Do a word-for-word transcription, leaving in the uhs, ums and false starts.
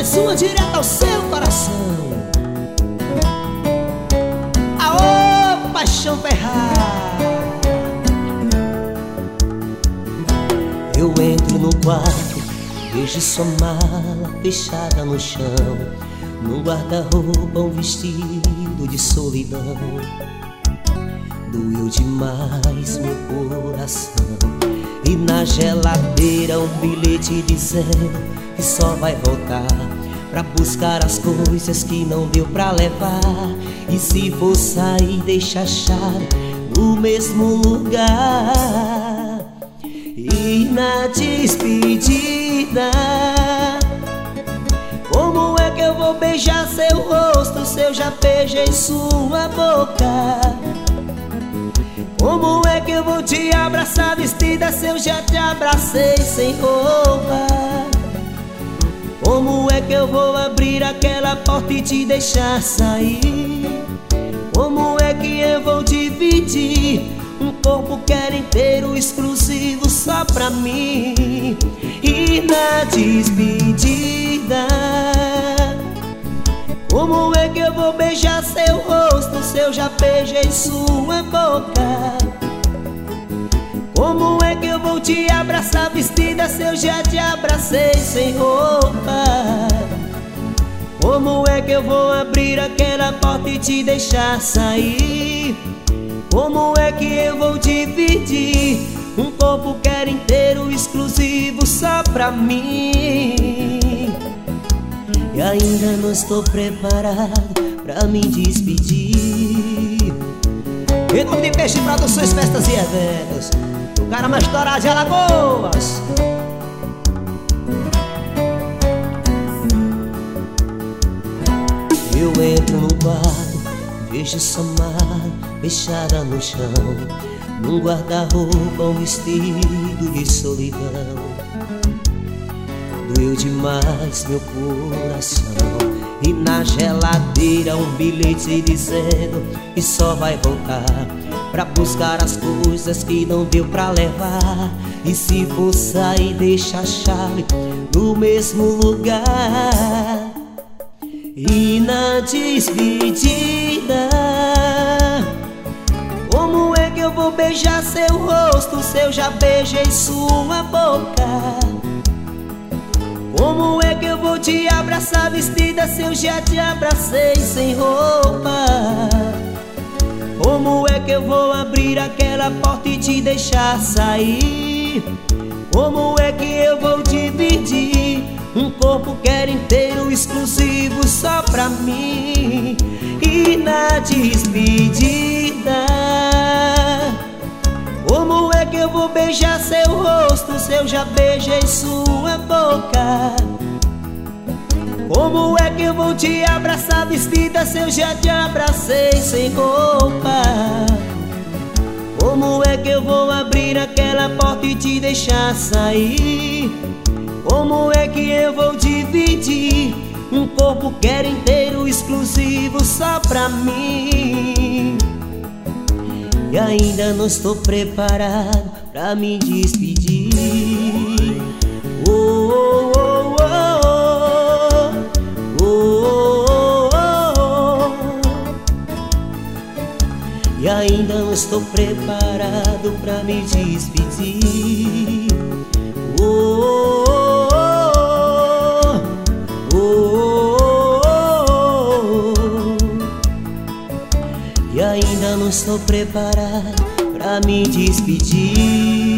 mais uma direta ao seu coração. Aô, paixão ferrada. Eu entro no quarto, vejo sua mala fechada no chão. Num guarda-roupa um vestido de solidão. Doeu demais meu coração. E na geladeira um bilhete dizendo que só vai voltar pra buscar as coisas que não deu pra levar. E se for sair, deixa a chave no mesmo lugar. E na despedida, como é que eu vou beijar seu rosto se eu já beijei sua boca? Como é que eu vou te abraçar vestida se eu já te abracei sem roupa? Como é que eu vou abrir aquela porta e te deixar sair? Como é que eu vou dividir um corpo que era inteiro, exclusivo só pra mim? E na despedida, como é que eu vou beijar seu rosto se eu já beijei sua boca? Como é que eu vou te abraçar vestida se eu já te abracei sem roupa? Como é que eu vou abrir aquela porta e te deixar sair? Como é que eu vou dividir um corpo que era inteiro, exclusivo só pra mim? E ainda não estou preparado pra me despedir. Em nome de Peixe Produções, Festas e Eventos, o cara mais estourado de Alagoas. Eu entro no quarto, vejo sua mala fechada no chão. Num guarda-roupa um vestido de solidão. Doeu demais meu coração. E na geladeira um bilhete dizendo que só vai voltar pra buscar as coisas que não deu pra levar. E se for sair, deixa a chave no mesmo lugar. E na despedida, como é que eu vou beijar seu rosto se eu já beijei sua boca? Como é que eu vou te abraçar vestida se eu já te abracei sem roupa? Como é que eu vou abrir aquela porta e te deixar sair? Como é que eu vou dividir um corpo que era inteiro, exclusivo só pra mim? E na despedida, como é que eu vou beijar seu rosto se eu já beijei sua boca? Como é que eu vou te abraçar vestida se eu já te abracei sem roupa? Como é que eu vou abrir aquela porta e te deixar sair? Como é que eu vou dividir um corpo que era inteiro, exclusivo só pra mim? E ainda não estou preparado pra me despedir. Oh, oh, oh, oh, oh, oh, oh. E ainda não estou preparado pra me despedir. Oh, oh, oh, oh, oh, oh. E ainda não estou preparado pra me despedir.